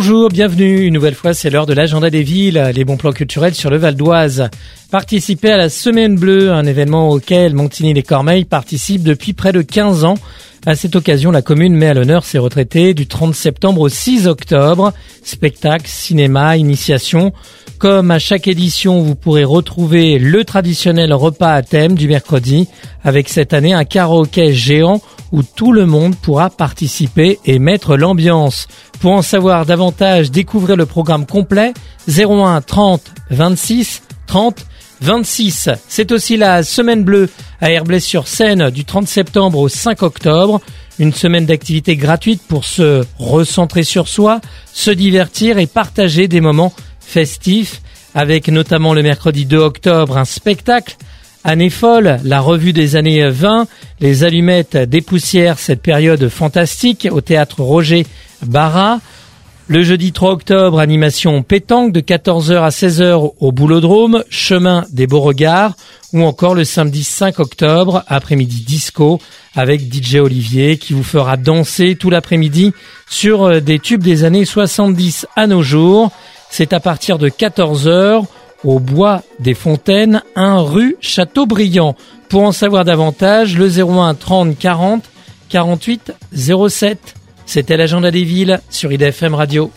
Bonjour, bienvenue. Une nouvelle fois, c'est l'heure de l'agenda des villes, les bons plans culturels sur le Val d'Oise. Participez à la Semaine Bleue, un événement auquel Montigny-les-Cormeilles participe depuis près de 15 ans. À cette occasion, la commune met à l'honneur ses retraités du 30 septembre au 6 octobre. Spectacles, cinéma, initiation. Comme à chaque édition, vous pourrez retrouver le traditionnel repas à thème du mercredi, avec cette année un karaoké géant où tout le monde pourra participer et mettre l'ambiance. Pour en savoir davantage, découvrez le programme complet 01 30 26 30 26. C'est aussi la Semaine Bleue à Herblay-sur-Seine du 30 septembre au 5 octobre. Une semaine d'activités gratuites pour se recentrer sur soi, se divertir et partager des moments festifs, avec notamment le mercredi 2 octobre un spectacle, Année folle, la revue des années 20, les allumettes dépoussièrent cette période fantastique au théâtre Roger Barra. Le jeudi 3 octobre, animation pétanque de 14h à 16h au Boulodrome, chemin des Beauregards, ou encore le samedi 5 octobre, après-midi disco, avec DJ Olivier qui vous fera danser tout l'après-midi sur des tubes des années 70 à nos jours. C'est à partir de 14h au Bois des Fontaines, 1 rue Châteaubriand. Pour en savoir davantage, le 01 30 40 48 07. C'était l'agenda des villes sur IDFM Radio.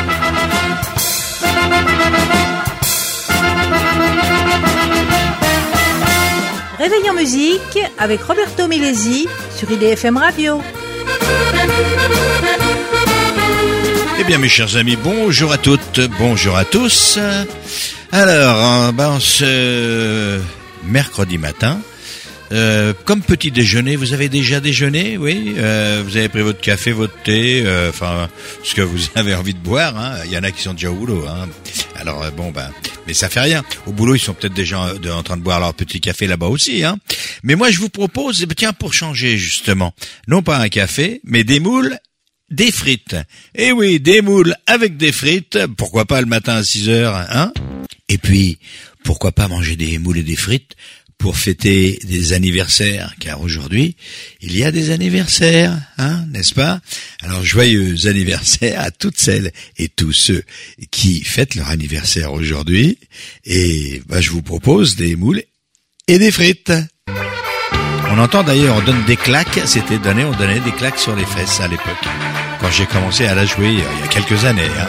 Réveil en musique avec Roberto Milesi sur IDFM Radio. Eh bien mes chers amis, bonjour à toutes, bonjour à tous. Alors, ce mercredi matin, comme petit déjeuner, vous avez déjà déjeuné, oui. Vous avez pris votre café, votre thé, ce que vous avez envie de boire. Hein. Il y en a qui sont déjà au boulot. Hein. Alors mais ça fait rien. Au boulot, ils sont peut-être déjà en train de boire leur petit café là-bas aussi. Hein. Mais moi, je vous propose, tiens, pour changer justement, non pas un café, mais des moules. Des frites. Eh oui, des moules avec des frites. Pourquoi pas le matin à 6h, hein? Et puis, pourquoi pas manger des moules et des frites pour fêter des anniversaires? Car aujourd'hui, il y a des anniversaires, hein, n'est-ce pas? Alors, joyeux anniversaire à toutes celles et tous ceux qui fêtent leur anniversaire aujourd'hui. Et, je vous propose des moules et des frites. On entend d'ailleurs, on donne des claques, on donnait des claques sur les fesses à l'époque, quand j'ai commencé à la jouer il y a quelques années. Hein.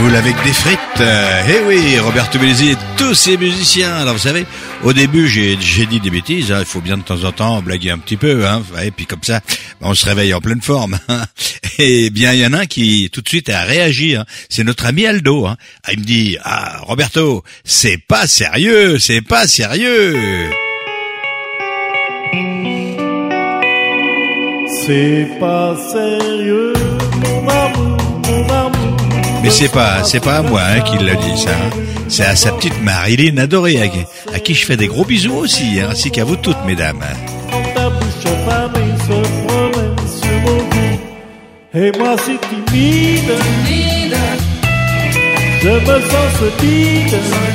poules avec des frites. Eh oui, Roberto Bellesi et tous ses musiciens. Alors vous savez, au début j'ai dit des bêtises, hein. Il faut bien de temps en temps blaguer un petit peu, hein. Et puis comme ça, on se réveille en pleine forme. Et bien il y en a un qui tout de suite a réagi, hein. C'est notre ami Aldo, hein. Il me dit, Roberto, c'est pas sérieux. C'est pas sérieux, mon amour. Mais c'est pas à moi hein, qui l'a dit ça. Hein. C'est à sa petite Marilyn adorée, à qui je fais des gros bisous aussi, hein, ainsi qu'à vous toutes, mesdames. Quand ta bouche affamée se promène sur mon cou, et moi si timide, je me sens solide.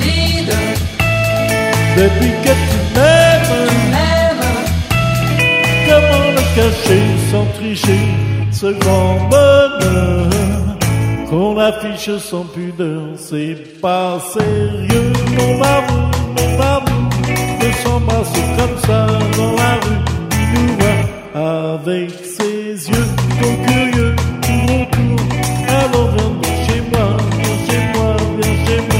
Depuis que tu m'aimes, comment le cacher sans tricher ce grand bonheur qu'on affiche sans pudeur? C'est pas sérieux, mon amour, de s'embrasser comme ça dans la rue. Il nous voit avec ses yeux trop curieux, tout autour. Alors viens chez moi, viens chez moi, viens chez moi.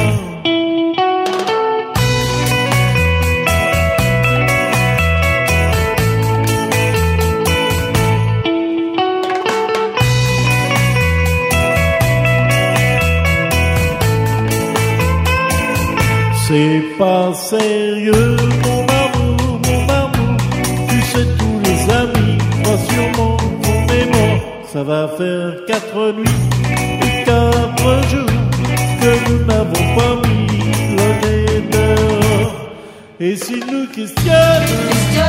C'est pas sérieux, mon amour, tu sais tous les amis, crois sûrement qu'on est mort. Ça va faire 4 nuits et 4 jours que nous n'avons pas mis le nez dehors. Et s'ils nous questionnent,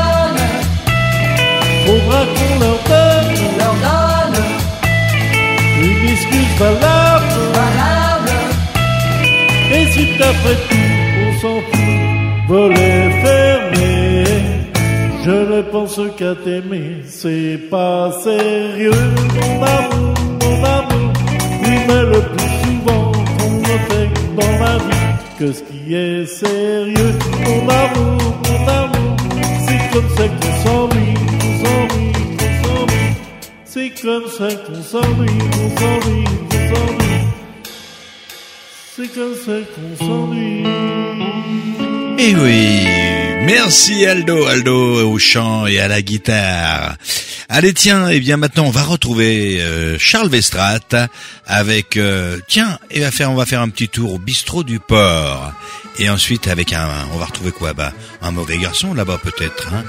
faudra qu'on leur donne une excuse valable. Et si d'après tout on s'en fout, volet fermé, je ne pense qu'à t'aimer. C'est pas sérieux, mon amour, oui mais le plus souvent qu'on me fait dans la vie que ce qui est sérieux, mon amour, c'est comme ça qu'on s'ennuie, c'est comme ça qu'on s'ennuie. C'est comme ça qu'on s'ennuie. Eh oui, merci Aldo au chant et à la guitare. Allez tiens, et bien maintenant on va retrouver Charles Westrat avec on va faire un petit tour au bistrot du port. Et ensuite avec on va retrouver quoi? Un mauvais garçon là-bas peut-être, hein.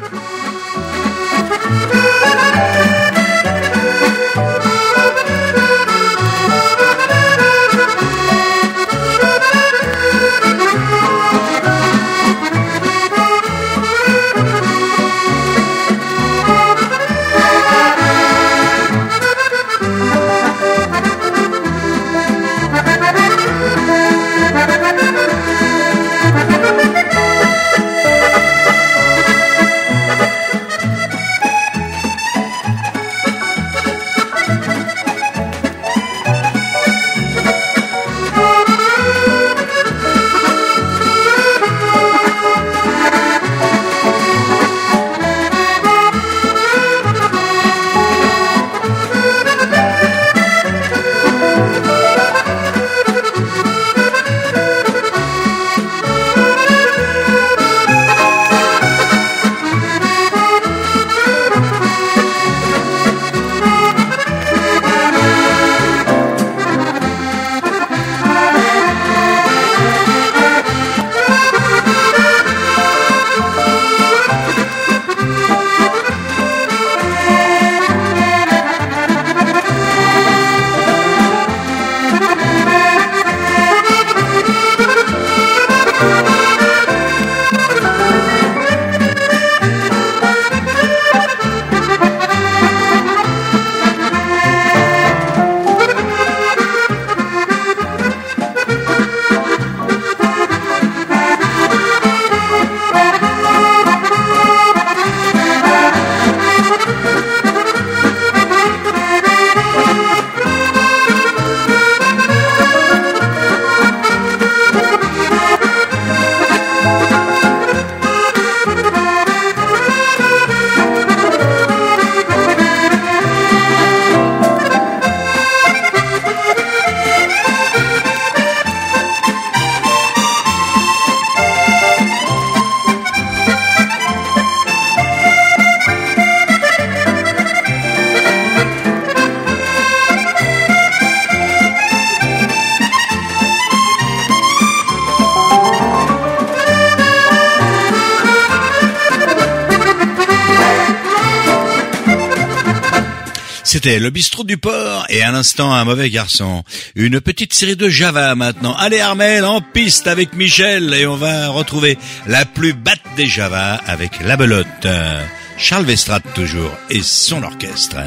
C'était le bistrot du port et à l'instant un mauvais garçon. Une petite série de Java maintenant. Allez Armel, en piste avec Michel et on va retrouver la plus batte des Java avec la belote. Charles Westrate toujours et son orchestre.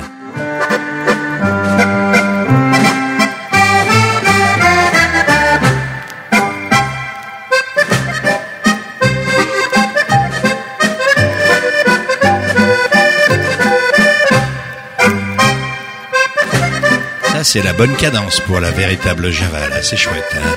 C'est la bonne cadence pour la véritable Java, là, c'est chouette, hein.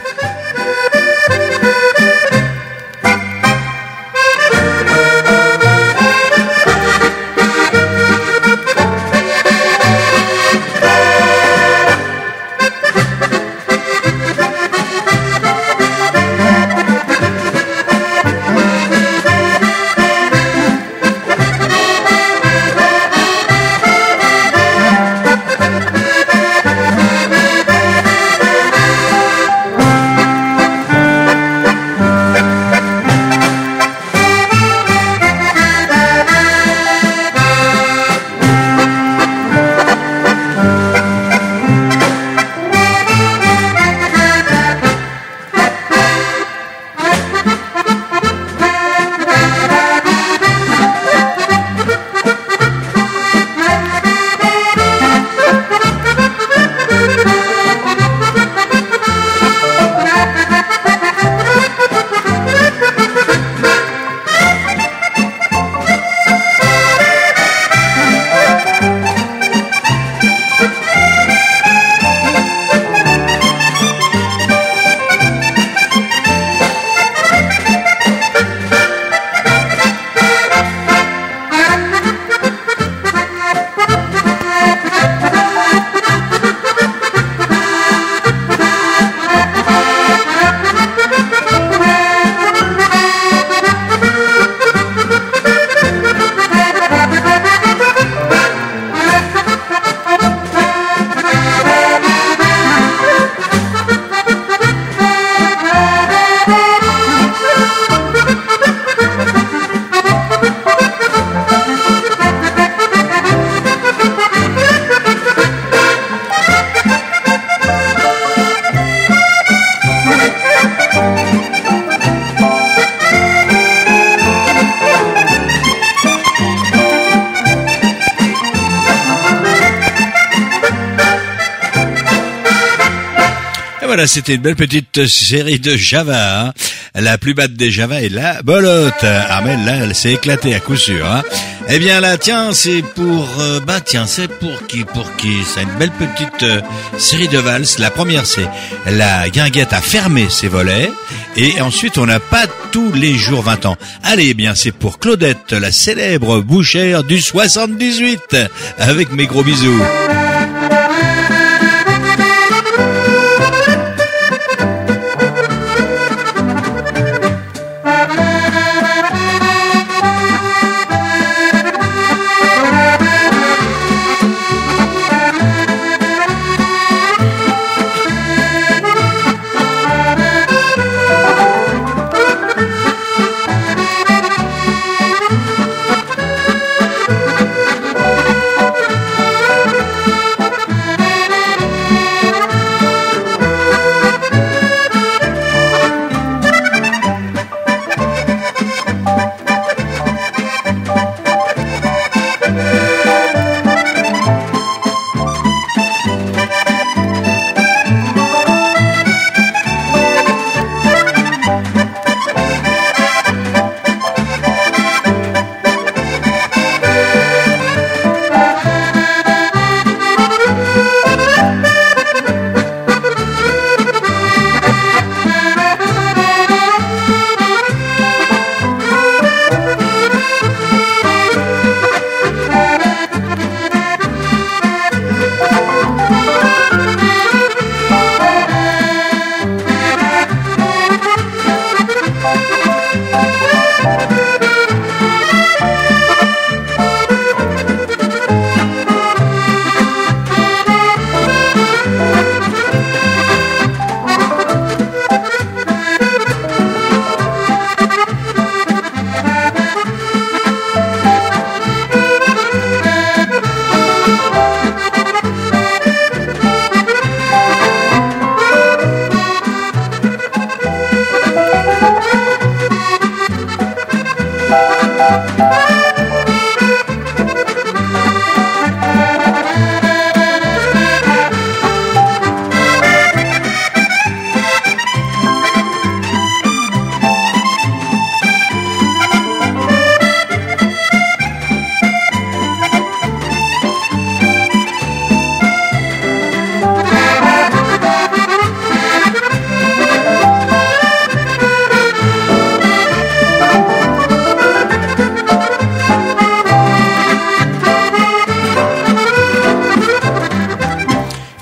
Voilà, c'était une belle petite série de Java, hein. La plus batte des Java est la belote. Armel, là, elle s'est éclatée à coup sûr, hein. Eh bien là, tiens, c'est pour... c'est pour qui c'est une belle petite série de valses. La première, c'est la guinguette a fermé ses volets. Et ensuite, on n'a pas tous les jours 20 ans. Allez, eh bien, c'est pour Claudette, la célèbre bouchère du 78. Avec mes gros bisous.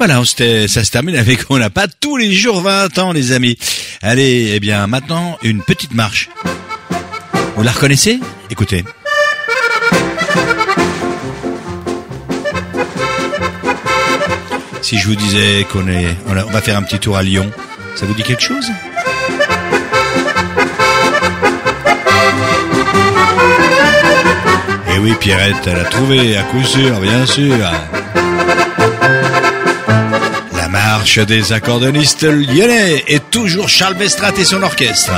Voilà, ça se termine avec on n'a pas tous les jours 20 ans, les amis. Allez, eh bien, maintenant, une petite marche. Vous la reconnaissez? Écoutez. Si je vous disais qu'on va faire un petit tour à Lyon, ça vous dit quelque chose? Eh oui, Pierrette, elle a trouvé, à coup sûr, bien sûr. La marche des accordéonistes lyonnais et toujours Charles Westrate et son orchestre.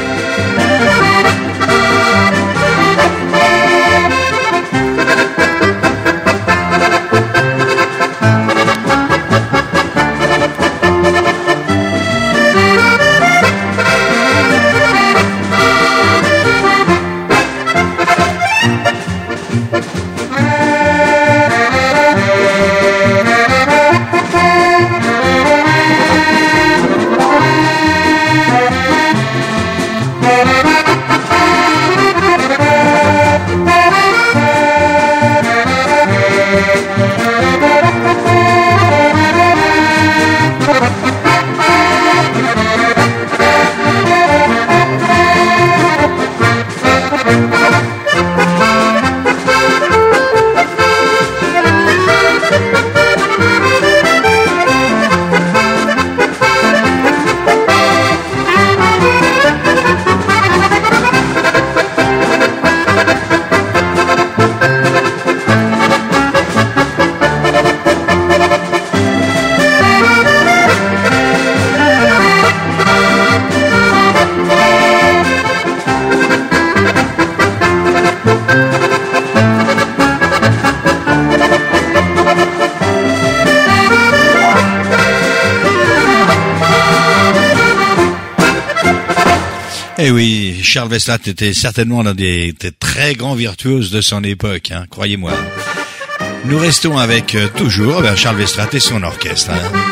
Eh oui, Charles Westrate était certainement l'un des très grands virtuoses de son époque, hein, croyez-moi. Nous restons avec toujours Charles Westrate et son orchestre.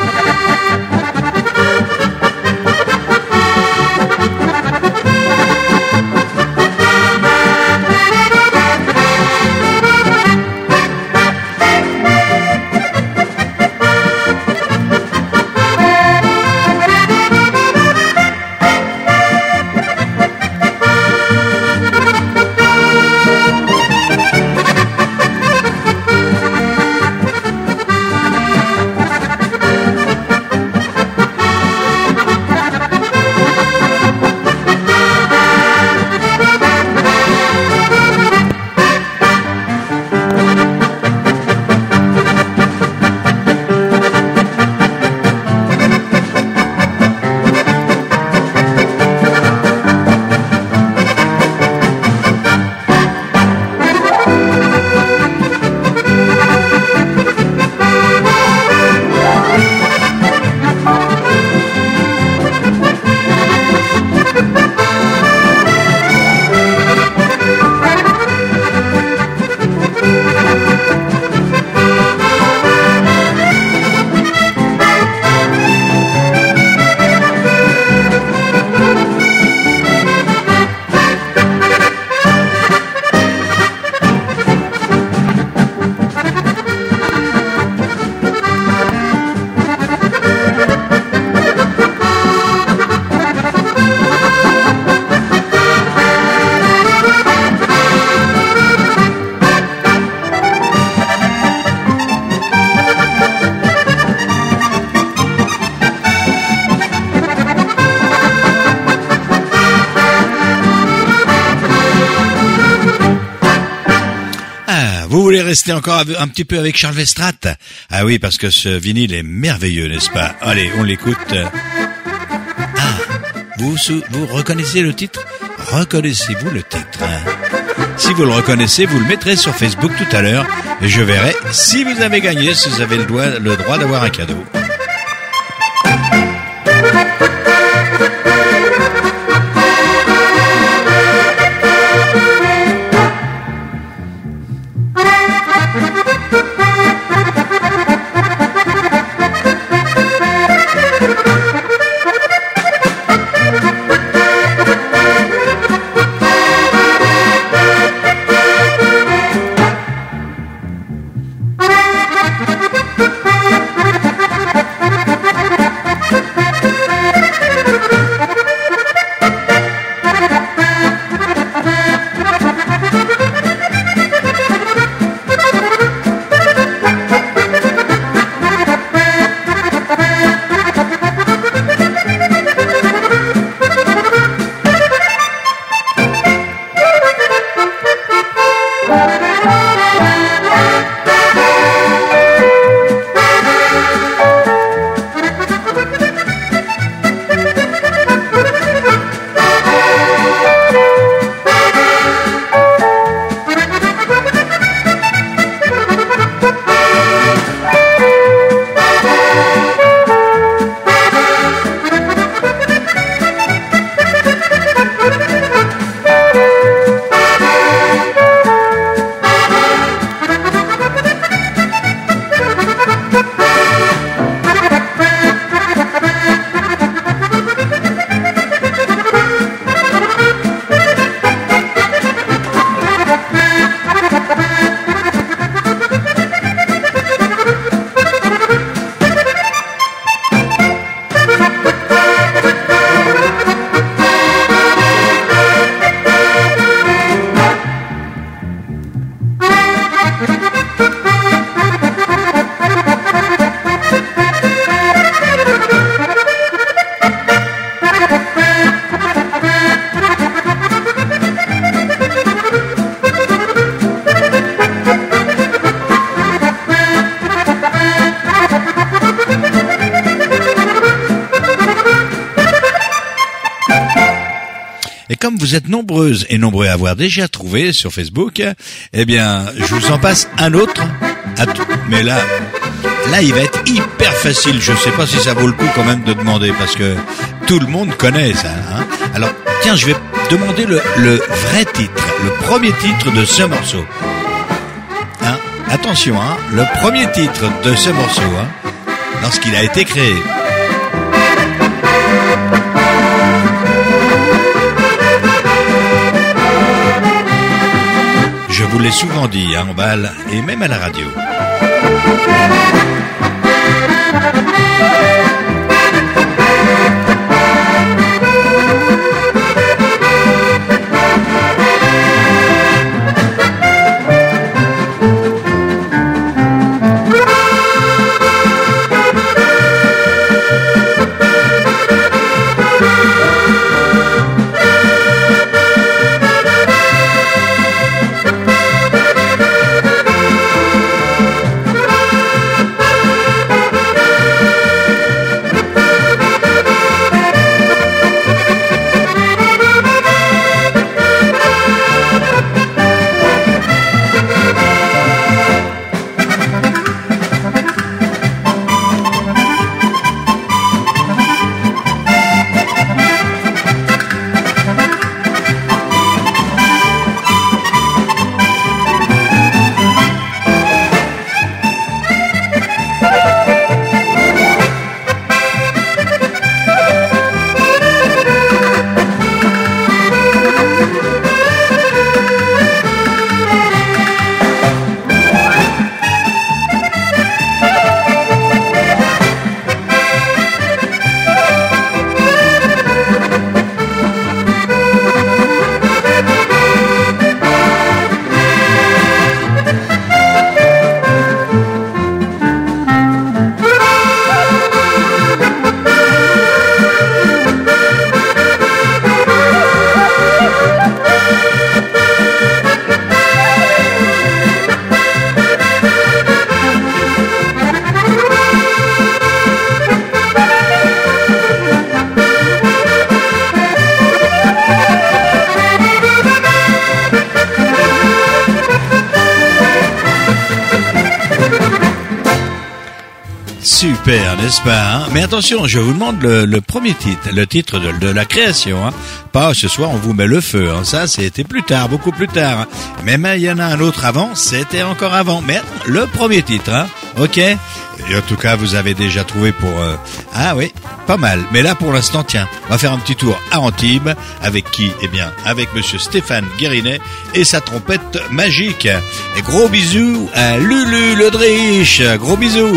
Vous voulez rester encore un petit peu avec Charles Westrate? Ah oui, parce que ce vinyle est merveilleux, n'est-ce pas? Allez, on l'écoute. Ah, vous reconnaissez le titre? Reconnaissez-vous le titre? Si vous le reconnaissez, vous le mettrez sur Facebook tout à l'heure et je verrai si vous avez gagné, si vous avez le droit d'avoir un cadeau. comme vous êtes nombreuses et nombreux à avoir déjà trouvé sur Facebook, eh bien, je vous en passe un autre. Mais là, il va être hyper facile. Je sais pas si ça vaut le coup quand même de demander, parce que tout le monde connaît ça. Hein. Alors, tiens, je vais demander le vrai titre, le premier titre de ce morceau. Hein, attention, hein, le premier titre de ce morceau, hein, lorsqu'il a été créé. Je vous l'ai souvent dit, hein, en balle et même à la radio. Super, n'est-ce pas, hein? Mais attention, je vous demande le premier titre, le titre de la création, hein. Pas ce soir on vous met le feu, hein. Ça c'était plus tard, beaucoup plus tard, hein. Même il y en a un autre avant, c'était encore avant. Mais le premier titre, hein. Ok. Et en tout cas, vous avez déjà trouvé pour... Ah oui, pas mal. Mais là, pour l'instant, tiens, on va faire un petit tour à Antibes. Avec qui? Eh bien, avec monsieur Stéphane Guérinet et sa trompette magique. Et gros bisous à Lulu Le Driche. Gros bisous.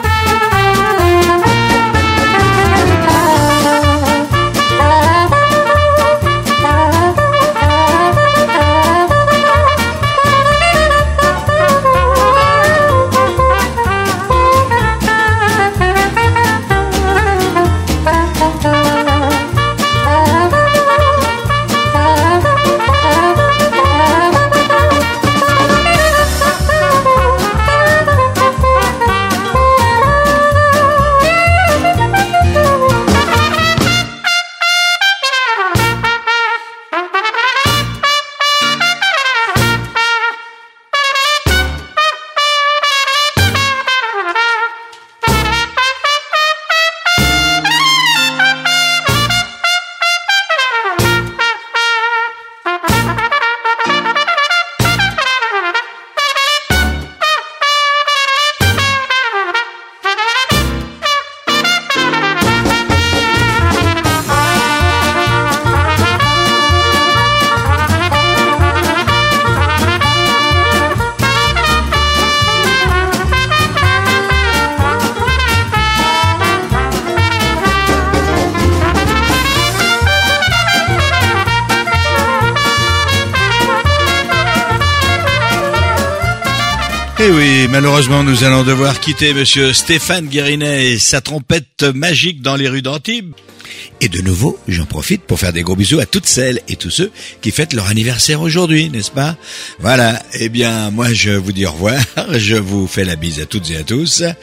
Et oui, malheureusement, nous allons devoir quitter monsieur Stéphane Guérinet et sa trompette magique dans les rues d'Antibes. Et de nouveau, j'en profite pour faire des gros bisous à toutes celles et tous ceux qui fêtent leur anniversaire aujourd'hui, n'est-ce pas? Voilà. Eh bien, moi, je vous dis au revoir. Je vous fais la bise à toutes et à tous.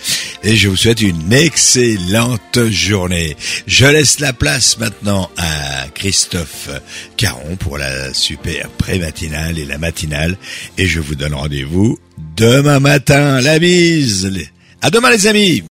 et je vous souhaite une excellente journée. Je laisse la place maintenant à Christophe Caron pour la super pré-matinale et la matinale, et je vous donne rendez-vous demain matin. La bise. À demain les amis.